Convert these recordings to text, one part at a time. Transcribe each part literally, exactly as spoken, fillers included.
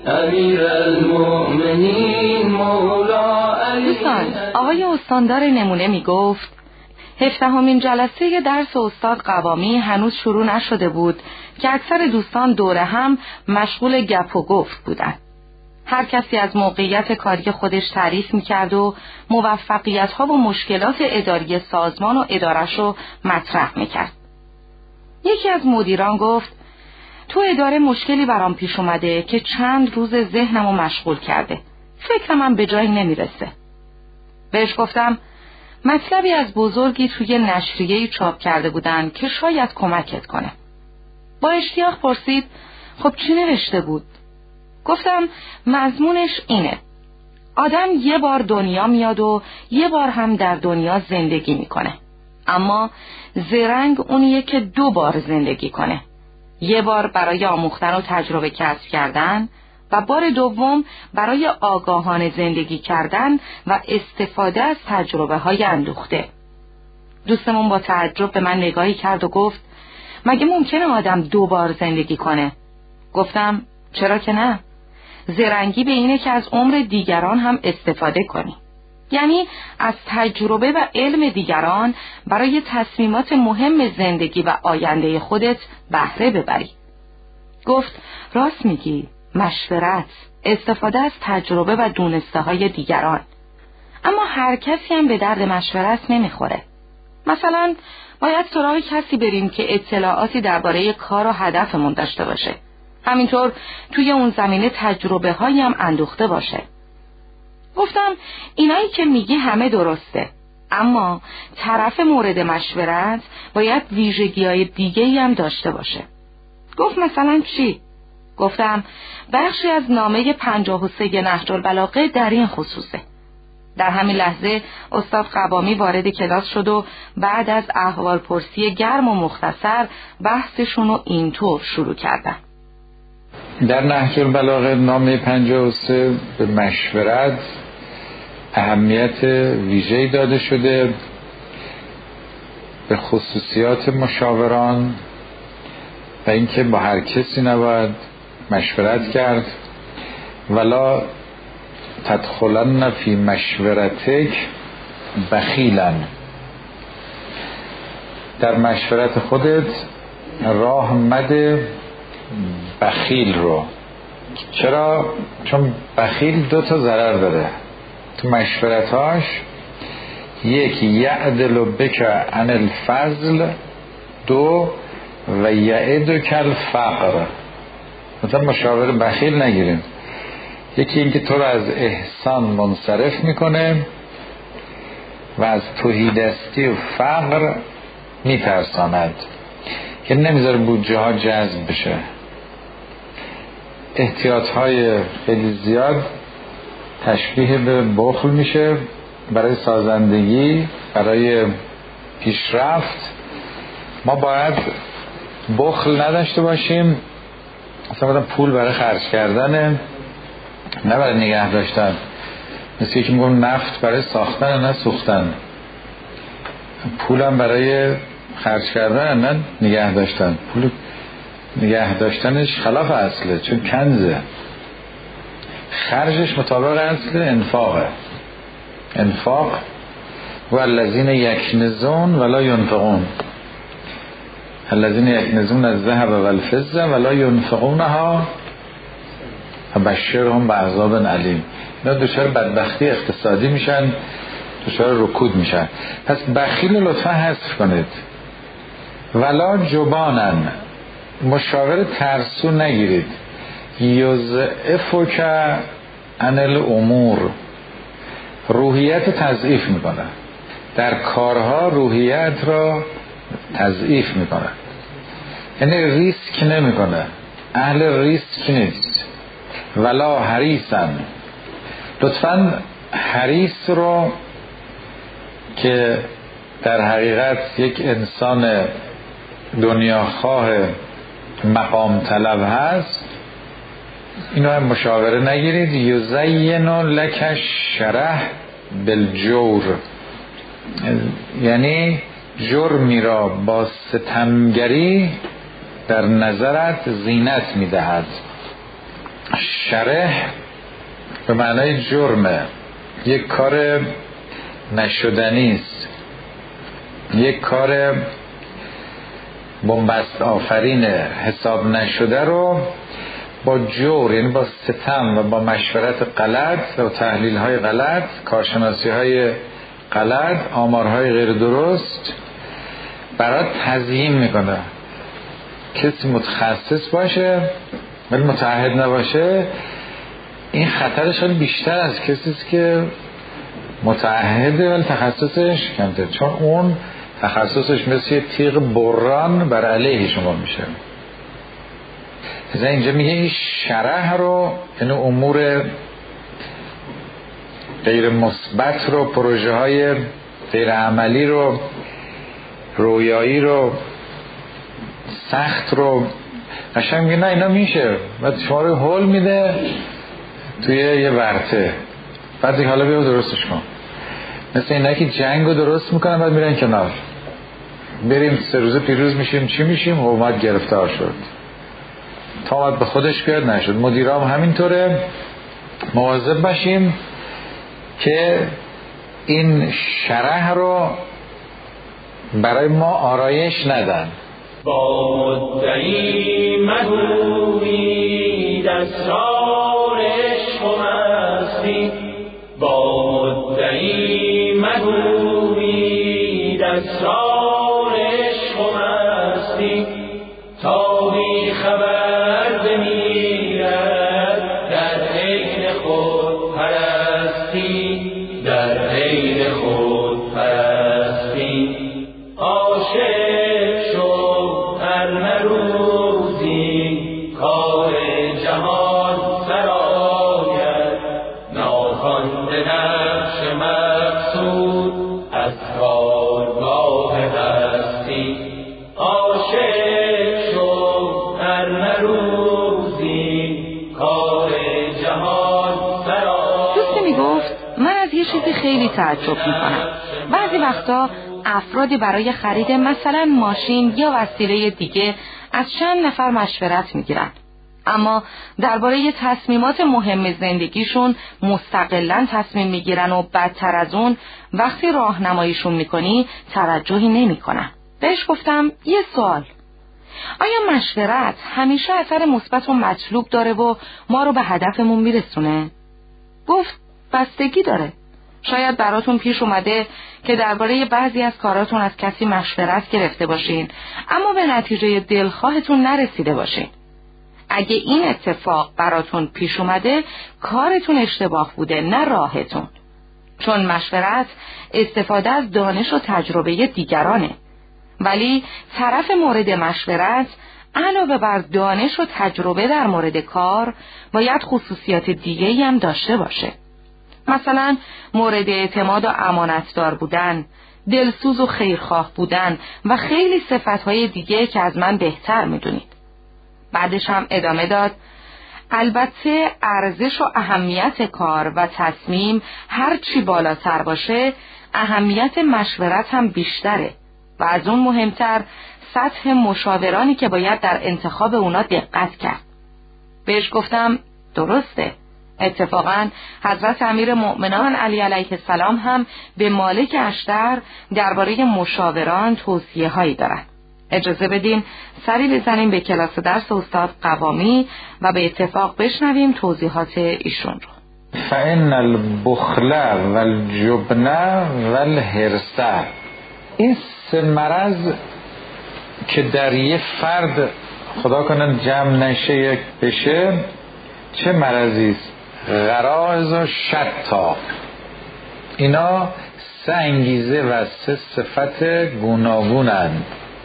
امیرالمؤمنین مولا علی. دوستان، آقای استاندار نمونه می گفت هفدهمین جلسه درس استاد قوامی هنوز شروع نشده بود که اکثر دوستان دوره هم مشغول گپ و گفت بودند. هر کسی از موقعیت کاری خودش تعریف میکرد و موفقیت‌ها و مشکلات اداری سازمان و ادارش رو مطرح میکرد. یکی از مدیران گفت تو اداره مشکلی برام پیش اومده که چند روز ذهنمو مشغول کرده. فکرم هم به جایی نمیرسه. بهش گفتم مطلبی از بزرگی توی نشریه‌ای چاپ کرده بودن که شاید کمکت کنه. با اشتیاق پرسید خب چی نوشته بود؟ گفتم مضمونش اینه: آدم یه بار دنیا میاد و یه بار هم در دنیا زندگی میکنه، اما زرنگ اونیه که دو بار زندگی کنه، یه بار برای آموختن و تجربه کسب کردن و بار دوم برای آگاهانه زندگی کردن و استفاده از تجربه های اندوخته. دوستمون با تعجب به من نگاهی کرد و گفت مگه ممکنه آدم دو بار زندگی کنه؟ گفتم چرا که نه؟ زرنگی به اینه که از عمر دیگران هم استفاده کنی، یعنی از تجربه و علم دیگران برای تصمیمات مهم زندگی و آینده خودت بهره ببری. گفت راست میگی، مشورت، استفاده از تجربه و دونسته های دیگران، اما هر کسی هم به درد مشورت نمیخوره. مثلا باید سراغ کسی بریم که اطلاعاتی درباره کار و هدفمون داشته باشه، همینطور توی اون زمینه تجربه هایی هم اندوخته باشه. گفتم اینایی که میگی همه درسته، اما طرف مورد مشورت باید ویژگی های دیگه هم داشته باشه. گفت مثلا چی؟ گفتم بخشی از نامه پنجاه و سه نهج البلاغه در این خصوصه. در همین لحظه استاد قوامی وارد کلاس شد و بعد از احوال پرسی گرم و مختصر بحثشون رو اینطور شروع کردن: در نهج البلاغه نامه پنجاه و سه به مشورت اهمیت ویژه‌ای داده شده، به خصوصیات مشاوران و اینکه با هر کسی نباید مشورت کرد. ولا تدخلن فی مشورتک بخیلا، در مشورت خودت راه مده بخیل رو. چرا؟ چون بخیل دو تا ضرر داره تو مشورتاش. یک، یعدل بک عن الفضل، دو و یعدک الفقر. مثلا مشاور بخیل نگیریم. یکی اینکه تو رو از احسان منصرف میکنه و از تهیدستی و فقر میترساند، که نمیذاره بودجه ها جذب بشه. احتیاط های خیلی زیاد تشبیه به بخل میشه برای سازندگی، برای پیشرفت. ما باید بخل نداشته باشیم، اصلا باید پول برای خرج کردنه، نه برای نگه داشتن. مثل یکی میگم نفت برای ساختن نه سوختن، پولم برای خرج کردن نه نگه داشتن. پول نگه داشتنش خلاف اصله، چون کنزه. خرجش مطابق اصل انفاقه. انفاق و الذین یکنزون ولا ینفقون، الذین یکنزون الذهب والفضه ولا ینفقونها فبشرهم بعذاب علیم. اینا دچار بدبختی اقتصادی میشن، دچار رکود میشن. پس بخیل لطفا حذف کنید. ولا جبانن، مشاور ترسو نگیرید. یضعفک عن الامور، روحیت تضعیف میکنه. در کارها روحیت را تضعیف میکنه، یعنی ریسک نمیکنه، اهل ریسک نیست. ولا حریصن، لطفا حریص رو که در حقیقت یک انسان دنیاخواه مقام طلب هست، اینو هم مشاوره نگیرید. یزین لک شرح بالجور، یعنی جرمی را با ستمگری در نظرت زینت میدهد. شره به معنای جرمه، یک کار نشدنی است، یک کار بنبست آفرین حساب نشده رو با جور، یعنی با ستم و با مشورت غلط و تحلیل های غلط، کارشناسی های غلط، آمارهای غیر درست برات تزیین میکنه. کسی متخصص باشه ولی متعهد نباشه، این خطرش خیلی بیشتر از کسی است که متعهده ولی تخصصش کمتر، چون اون تخصصش مثل یه تیغ بران بر علیه شما میشه. از اینجا میگه این شرح رو، یعنی امور غیر مثبت رو، پروژه های غیر عملی رو، رویایی رو، سخت رو، قشنگ میگه نه اینا میشه، بعد شما رو هول میده توی یه ورطه، بعد دیگه حالا بیا درستش کن. مثل اینا که جنگ رو درست میکنن بعد میرن کنار، بریم سه روزه پیروز میشیم چی میشیم؟ حکومت گرفتار شد، تا اومد به خودش بیاد نشد. مدیرام همینطوره، مواظب باشیم که این شرح رو برای ما آرایش ندن. با مدعی مگویی دستار عشق و مستی، با مدعی مگویی دستار عشق و مستی، تا بی خبر بمیرد در عین خود پرستی، در عین خود پرستی. عاشق شو هر روزی کار جهان سرآید، ناخوانده نقش مقصود از کارگاه هستی. عاشق شو هر روزی کار جهان سرآید. دوستی میگفت من از یه چیزی خیلی تعجب میکنم. بعضی وقتا افرادی برای خرید مثلا ماشین یا وسیله دیگه از چند نفر مشورت میگیرن، اما درباره تصمیمات مهم زندگیشون مستقلاً تصمیم میگیرن و بدتر از اون وقتی راهنماییشون میکنی توجهی نمیکنن. بهش گفتم یه سوال، آیا مشورت همیشه اثر مثبت و مطلوب داره و ما رو به هدفمون میرسونه؟ گفت بستگی داره. شاید براتون پیش اومده که درباره بعضی از کاراتون از کسی مشورت گرفته باشین اما به نتیجه دلخواهتون نرسیده باشین. اگه این اتفاق براتون پیش اومده کارتون اشتباه بوده نه راهتون، چون مشورت استفاده از دانش و تجربه دیگرانه، ولی طرف مورد مشورت علاوه بر دانش و تجربه در مورد کار باید خصوصیات دیگه‌ای هم داشته باشه. مثلا مورد اعتماد و امانتدار بودن، دلسوز و خیرخواه بودن و خیلی صفتهای دیگه که از من بهتر میدونید. بعدش هم ادامه داد البته ارزش و اهمیت کار و تصمیم هر چی بالاتر باشه اهمیت مشورت هم بیشتره و از اون مهمتر سطح مشاورانی که باید در انتخاب اونا دقت کرد. بهش گفتم درسته. اتفاقاً حضرت امیر مؤمنان علی علیه السلام هم به مالک اشتر درباره مشاوران توصیه هایی دارن. اجازه بدین سری بزنیم به کلاس درس استاد قوامی و به اتفاق بشنویم توضیحات ایشون رو. فإن البخل والجبن والحرص، این سه مرض که در یه فرد خدا کنن جمع نشه بشه، چه مرضی است؟ غرائز و شتا. اینا سه انگیزه و سه صفت گوناگونند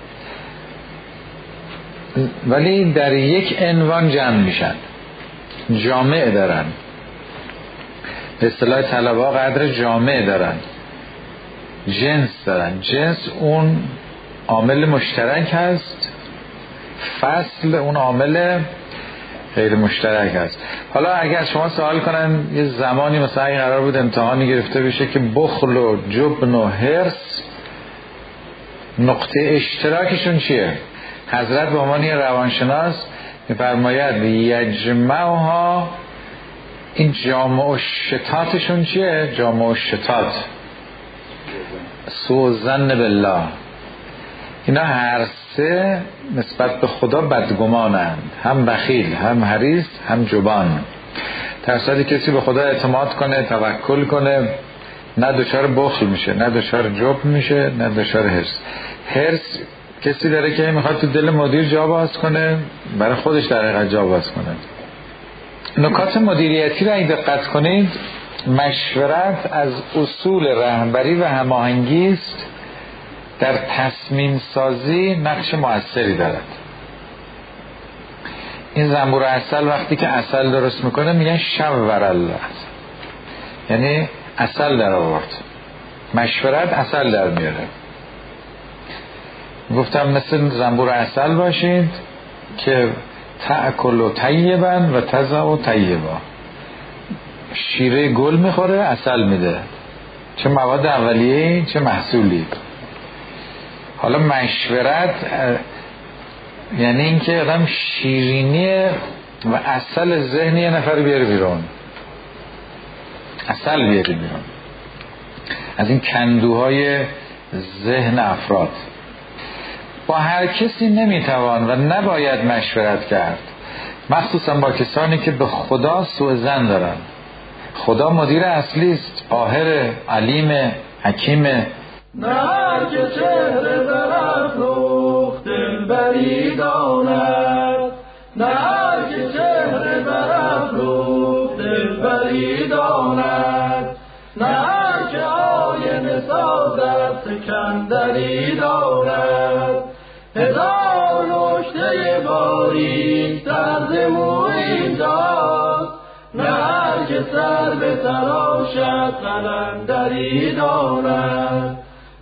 ولی در یک عنوان جمع میشن، جامع دارن، به اصطلاح طلبا قدر جامع دارن، جنس دارن. جنس اون عامل مشترک هست، فصل اون عامل غیر مشترک هست. حالا اگر شما سوال کنن یه زمانی مثلا این قرار بود امتحانی گرفته بشه که بخل و جبن و حرص نقطه اشتراکشون چیه؟ حضرت به عنوان یه روانشناس میفرماید یجمعها، این جامع و شتاتشون چیه؟ جامع و شتات سوء ظن بالله، اینا هر سه نسبت به خدا بدگمانند، هم بخیل، هم حریص، هم جبان. ترسادی کسی به خدا اعتماد کنه، توکل کنه، نه دچار بخل میشه، نه دچار جبن میشه، نه دچار حرص. حرص کسی داره که میخواد تو دل مدیر جا باز کنه، برای خودش در حقیقت جا باز کنه. نکات مدیریتی را اگه دقت کنید، مشورت از اصول رهبری و هماهنگی است، در تصمیم سازی نقش موثری دارد. این زنبور عسل وقتی که عسل درست میکنه میگن شور الله، یعنی عسل در آورد. مشورت عسل در میاره. گفتم مثل زنبور عسل باشید که تأکل و طیبا و تضع و طیبا، شیره گل میخوره، عسل میده، چه مواد اولیه‌ای چه محصولی. حالا مشورت یعنی اینکه آدم شیرینی و عسل ذهنی یه نفر بیاره بیرون، عسل بیاره بیرون از این کندوهای ذهن افراد. با هر کسی نمیتوان و نباید مشورت کرد، مخصوصا با کسانی که به خدا سوء ظن دارن. خدا مدیر اصلی است، قاهر، علیم، حکیم. نه که چهره برافروخت دلبری داند، نه که چهره برافروخت دلبری داند، نه که آینه سازد سکندری دارد. هزار نکته باریک در موی اینجاست، نه که سر به تراشد قلندری دارد،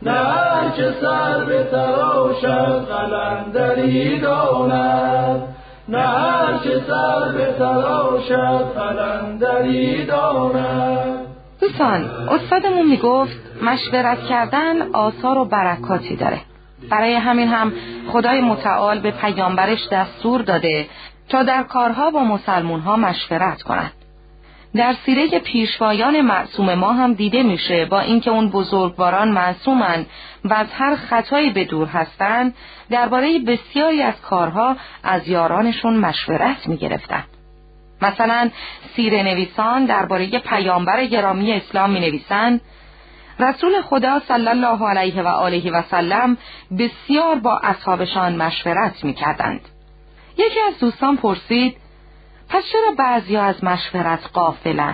نه که سر به تراشد قلندری دارد، نه که سر به تراشد قلندری دارد. دوستان، استادمون میگفت مشورت کردن آثار و برکاتی داره. برای همین هم خدای متعال به پیامبرش دستور داده تا در کارها با مسلمان‌ها مشورت کنند. در سیره پیشوایان معصوم ما هم دیده میشه با اینکه اون بزرگواران معصومن و از هر خطایی به دور هستن، درباره بسیاری از کارها از یارانشون مشورت میگرفتن. مثلا سیره نویسان درباره پیامبر گرامی اسلام می نویسند رسول خدا صلی الله علیه و آله و سلم بسیار با اصحابشان مشورت می کردند. یکی از دوستان پرسید پس چرا بعضیا از مشورت غافلن؟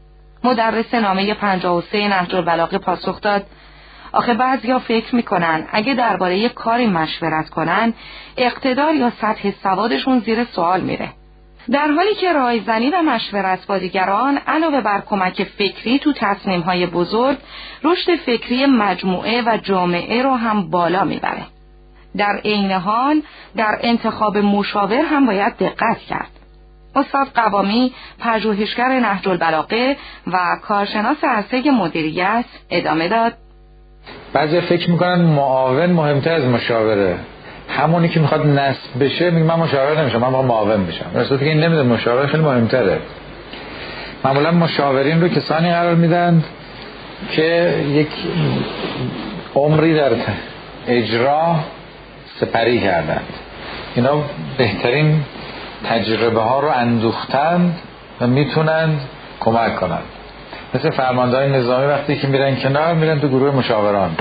مدرس نامه پنجاه و سه نهج البلاغه پاسخ داد آخه بعضیا فکر میکنن اگه درباره یک کاری مشورت کنن اقتدار یا سطح سوادشون زیر سوال میره، در حالی که رایزنی و مشورت با دیگران علاوه بر کمک فکری تو تصمیم‌های بزرگ، رشد فکری مجموعه و جامعه رو هم بالا میبره. در عین حال در انتخاب مشاور هم باید دقت کرد. استاد قوامی، پژوهشگر نهج البلاغه و کارشناس عرصه مدیریت، ادامه داد بعضی فکر میکنن معاون مهمتر از مشاوره. همونی که میخواد نصب بشه میگه من مشاور نمیشم، من میخوام معاون بشم. راستش که این نمیدونه مشاور خیلی مهمتره. معمولا مشاورین رو کسانی قرار میدن که یک عمری در اجرا سپری کردند، اینا بهترین تجربه ها رو اندوختند و میتونند کمک کنند. مثل فرماندهان نظامی وقتی که میرن کنار میرن تو گروه مشاوران.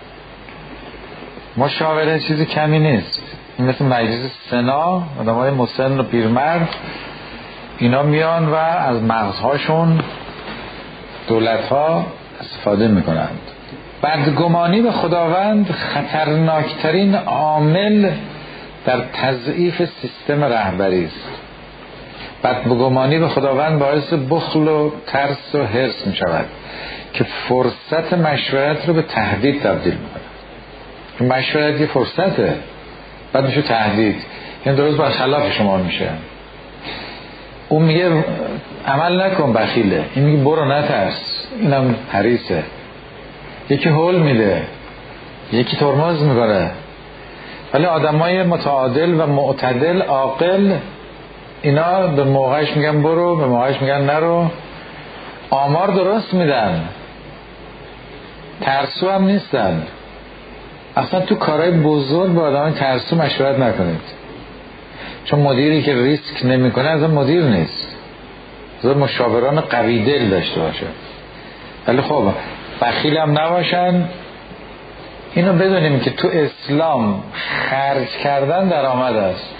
مشاوره چیزی کمی نیست. این مثل مجلس سنا، آدمای مسن و پیرمرد، اینا میان و از مغزهاشون دولت‌ها استفاده میکنند. بدگمانی به خداوند خطرناکترین عامل در تضعیف سیستم رهبری است. بدگمانی به خداوند باعث بخل و ترس و حرص می شود که فرصت مشورت رو به تهدید تبدیل میکنه. مشورت یه فرصته، بعد میشه تهدید، این درست با خلاف شما میشه. اون میگه عمل نکن بخیله، این میگه برو نترس، اینم حریصه. یکی هول میده، یکی ترمز میکنه. ولی آدمای متعادل و معتدل عاقل اینا به موقعش میگن برو، به موقعش میگن نرو، آمار درست میدن، ترسو هم نیستن. اصلا تو کارهای بزرگ با آدم ترسو مشورت نکنید، چون مدیری که ریسک نمیکنه اصلا مدیر نیست. زور مشاوران قوی دل داشته باشه، ولی خب بخیل هم نباشن. اینو بدونیم که تو اسلام خرج کردن درآمد است.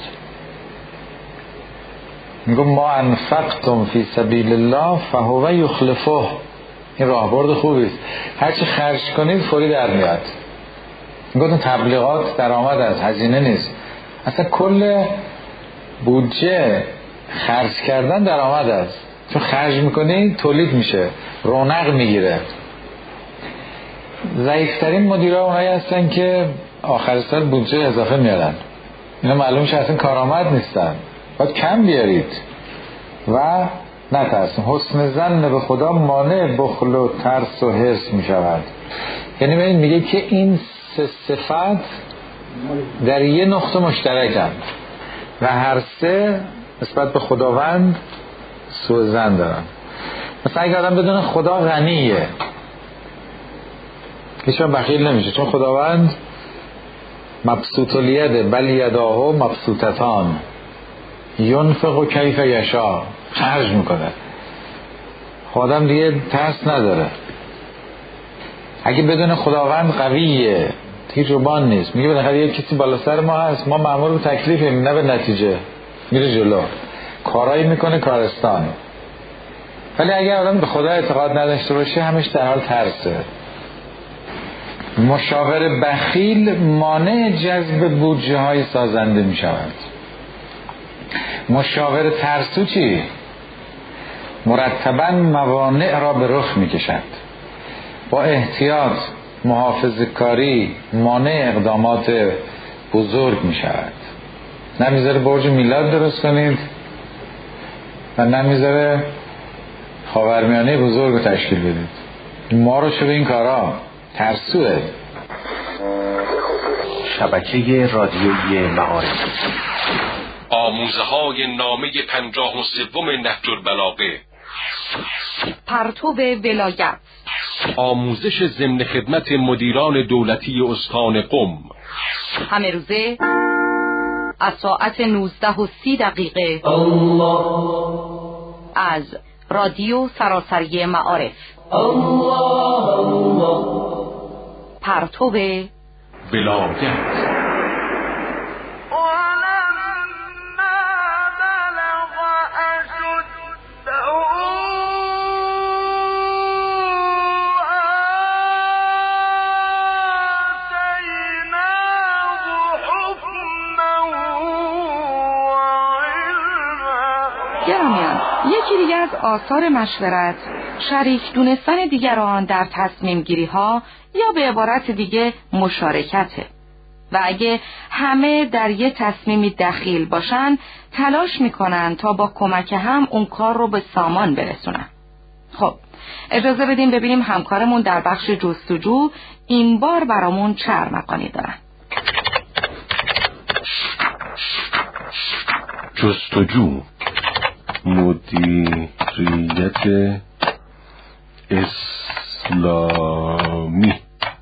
میگم ما انفقتم فی سبیل الله فهو یخلفه. این راهبرد خوبی است، هرچی خرج کنید فوری در میاد. میگم تبلیغات درآمد است، هزینه نیست. اصلا کل بودجه خرج کردن درآمد است، چون خرج میکنی تولید میشه، رونق میگیره. ضعیفترین مدیرها اونایی هستن که آخر سال بودجه اضافه میارن. اینا معلوم میشه اصلا کارآمد نیستن، باید کم بیارید و نترسیم. حسن ظن به خدا مانع بخل و ترس و حرص میشود. یعنی ببین میگه که این سه صفت در یه نقطه مشترکن و هر سه نسبت به خداوند سوء ظن دارن. مثلا اگه آدم بدونه خدا غنیه، هیچ وقت بخیل نمیشه، چون خداوند مبسوط الید بل یداه مبسوطتان ینفق کیف یشاء، خرج میکنه. آدم دیگه ترس نداره. اگه بدونه خداوند قویه، هیچ روبان نیست، میگه بالاخره یه کسی بالا سر ما هست، ما مأمور به تکلیفیم نه به نتیجه، میره جلو کارایی میکنه کارستان. ولی اگه آدم به خدا اعتقاد نداشته باشه همش در حال ترسه. مشاور بخیل مانع جذب بودجه های سازنده می شود. مشاور ترسو چی؟ مرتباً موانع را به رخ می کشد، با احتیاط محافظه کاری مانع اقدامات بزرگ می شود. نمیذاره برج میلاد درست کنید و نمیذاره خاورمیانه بزرگ رو تشکیل بدید. ما رو شده این کارا، ترسوه. شبکه رادیویی معارف، آموزه های نامه پنجاه و سوم نهج البلاغه، پرتو ولایت، آموزش ضمن خدمت مدیران دولتی استان قم، همه روزه از ساعت نوزده و سی دقیقه الله از رادیو سراسری معارف. الله الله پرتو ولایت. گرامیان، یکی دیگر از آثار مشورت شریک دونستن دیگران در تصمیم گیری ها یا به عبارت دیگه مشارکته و اگه همه در یه تصمیمی دخیل باشن تلاش میکنن تا با کمک هم اون کار رو به سامان برسونن. خب اجازه بدیم ببینیم همکارمون در بخش جستجو این بار برامون چه ارمغانی دارن. جستجو، مدیریت اسلامی.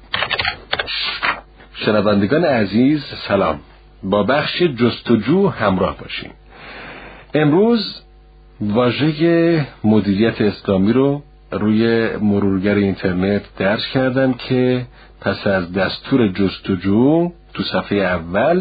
شنوندگان عزیز سلام، با بخش جستجو همراه باشیم. امروز واژه مدیریت اسلامی رو روی مرورگر اینترنت درج کردم که پس از دستور جستجو تو صفحه اول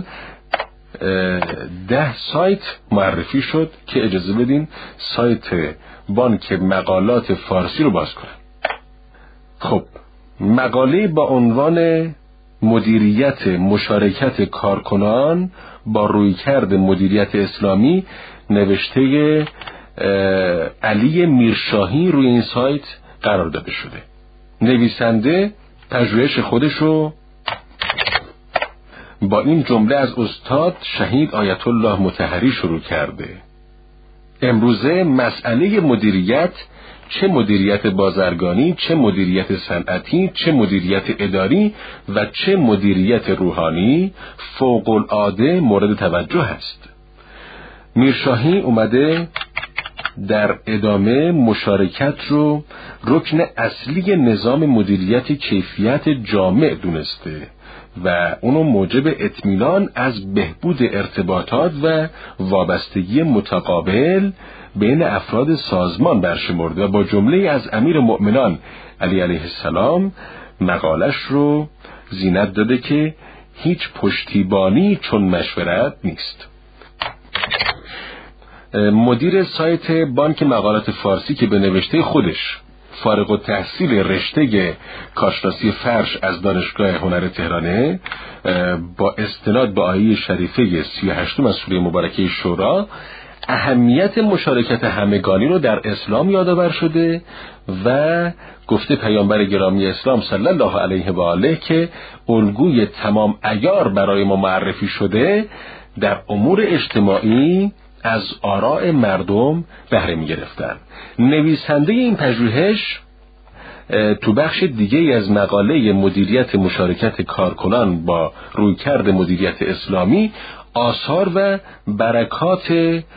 ده سایت معرفی شد که اجازه بدین سایت بانک مقالات فارسی رو باز کنم. خب مقاله با عنوان مدیریت مشارکت کارکنان با رویکرد مدیریت اسلامی نوشته علی میرشاهی روی این سایت قرار داده شده. نویسنده پژوهش خودش رو با این جمله از استاد شهید آیت الله مطهری شروع کرده: امروزه مسئله مدیریت، چه مدیریت بازرگانی، چه مدیریت صنعتی، چه مدیریت اداری و چه مدیریت روحانی، فوق العاده مورد توجه است. میرشاهی اومده در ادامه مشارکت رو رکن اصلی نظام مدیریت کیفیت جامع دونسته و اونو موجب اطمینان از بهبود ارتباطات و وابستگی متقابل بین افراد سازمان برشمرده و با جمله از امیر مؤمنان علی علیه السلام مقالش رو زینت داده که هیچ پشتیبانی چون مشورت نیست. مدیر سایت بانک مقالات فارسی که به نوشته خودش فارغ التحصیل رشته کارشناسی فرش از دانشگاه هنر تهرانه، با استناد به آیه شریفه سی و هشتم از سوره مبارکه شورا اهمیت مشارکت همگانی رو در اسلام یادآور شده و گفته پیامبر گرامی اسلام صلی الله علیه و آله که الگوی تمام عیار برای ما معرفی شده در امور اجتماعی از آراء مردم بهره می گرفتن. نویسنده این پژوهش تو بخش دیگه از مقاله مدیریت مشارکت کارکنان با رویکرد مدیریت اسلامی آثار و برکات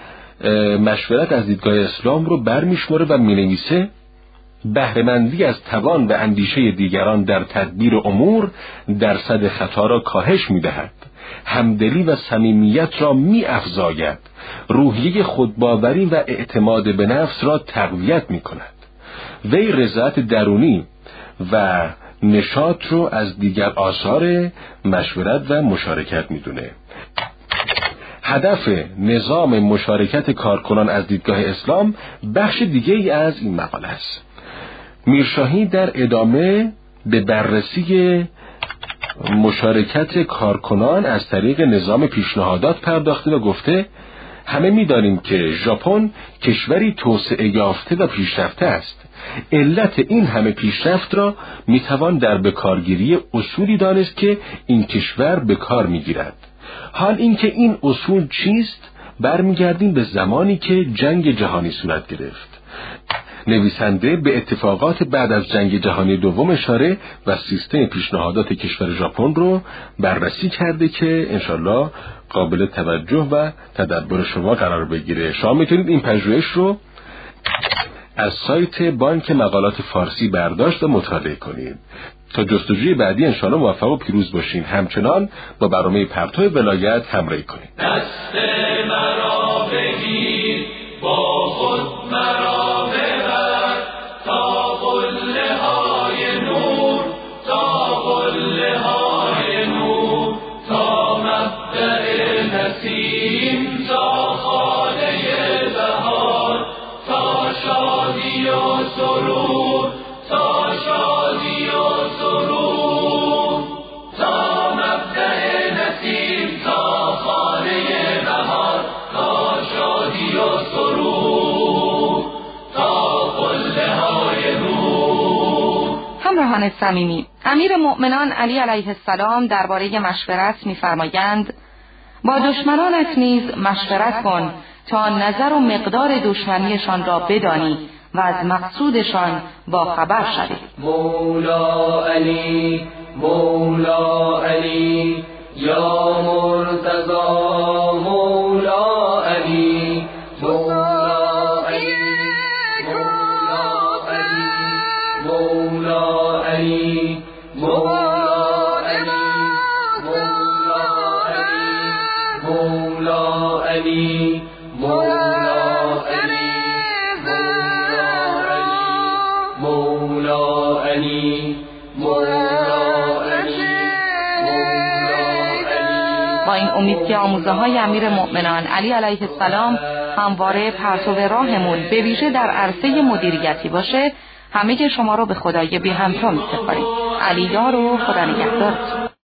مشورت از دیدگاه اسلام رو برمیشماره و مینویسه بهره‌مندی از توان و اندیشه دیگران در تدبیر امور درصد خطا را کاهش می‌دهد، همدلی و صمیمیت را می‌افزاید، روحیه خودباوری و اعتماد به نفس را تقویت می‌کند. وی رضایت درونی و نشاط رو از دیگر آثار مشورت و مشارکت می‌دونه. هدف نظام مشارکت کارکنان از دیدگاه اسلام بخش دیگه ای از این مقاله است. میرشاهی در ادامه به بررسی مشارکت کارکنان از طریق نظام پیشنهادات پرداخته و گفته همه می‌دانیم که ژاپن کشوری توسعه یافته و پیشرفته است. علت این همه پیشرفت را میتوان در بکارگیری اصولی دانست که این کشور به کار میگیرد. حال اینکه این اصول چیست برمیگردیم به زمانی که جنگ جهانی صورت گرفت. نویسنده به اتفاقات بعد از جنگ جهانی دوم اشاره و سیستم پیشنهادات کشور ژاپن رو بررسی کرده که انشالله قابل توجه و تدبر شما قرار بگیره. شما میتونید این پژوهش رو از سایت بانک مقالات فارسی برداشت و مطالعه کنید. تا جستجوی بعدی انشالله موفق و پیروز باشین. همچنان با برنامه پرتو ولایت همراهی کنید. دست مرا بگیر با خود مرا ببر تا قله های نور، تا قله های نور، تا مبدأ نسیم، تا خانه بهار، تا شادی و سرور، تا شادی و سرور، تا مبدأ نسیم، تا خانه بهار، تا شادی و سرور، تا قله های نور. همراهان صمیمی، امیر مؤمنان علی علیه السلام درباره مشورت می‌فرمایند با دشمنانت نیز مشورت کن تا نظر و مقدار دشمنیشان را بدانی و از مقصودشان با خبر شوی. مولا علی، مولا علی، یا مرتضی، مولا علی، مولا علی، مولا علی، مولا علی، مولا علی، مولا علی، مولا با این امید که آموزه های امیر مؤمنان علی علیه السلام همواره پرتو راهمون به ویژه در عرصه مدیریتی باشه، همه شما رو به خدای بی همتا می سپاریم. علی یار و خدا نگهدار.